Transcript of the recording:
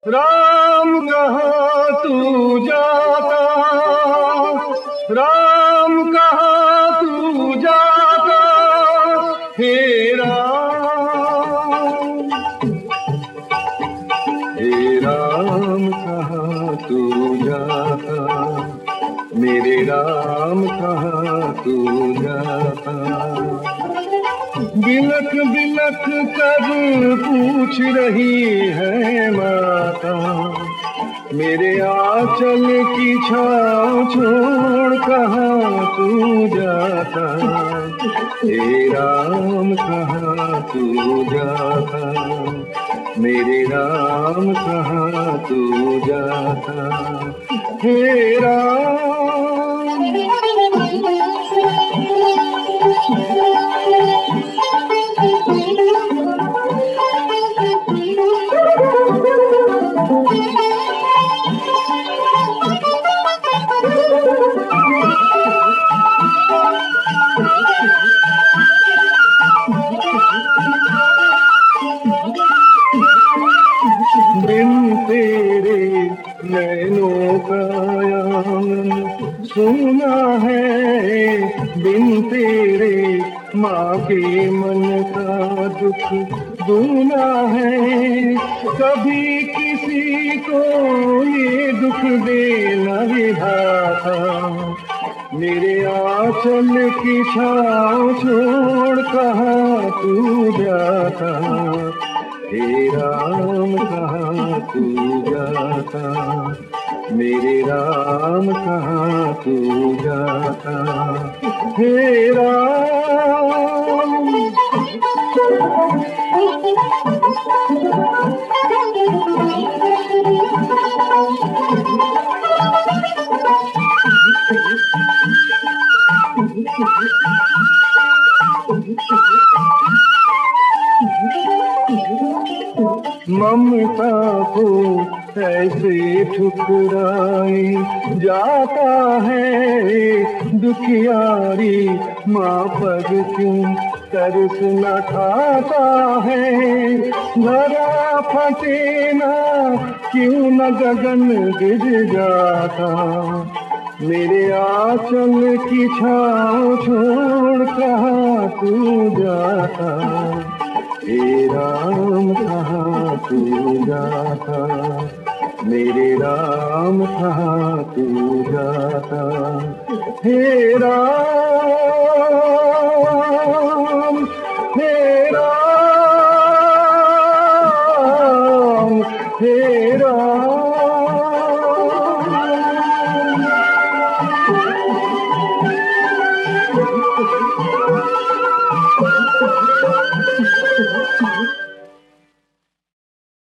राम कहाँ तू जाता, राम कहाँ तू जाता, हे राम, हे राम कहाँ तू जाता, मेरे राम कहाँ तू जाता। बिलख बिलख कर पूछ रही है माता, मेरे आंचल की छाँव छोड़ कहाँ तू जाता, हे राम कहाँ तू जाता, मेरे राम कहाँ तू जाता, हे राम। बिन तेरे नैनों का आंगन सुना है, बिन तेरे माँ के मन का दुख दूना है। कभी किसी को ये दुख देना विधाता, मेरे आंचल की छाँव छोड़ कहाँ तू जाता, हे राम कहाँ तू जाता, मेरे राम कहाँ तू जाता, हे राम। ममता को ऐसे ठुकराए जाता है, दुखियारी माँ पर क्यों तरस न खाता है। धरा फटे ना क्यों न गगन गिर जाता, मेरे आंचल की छाँव छोड़ कहाँ तू जाता, हे राम कहाँ तू जाता, मेरे राम कहाँ तू जाता, हे राम, हे राम, हे राम।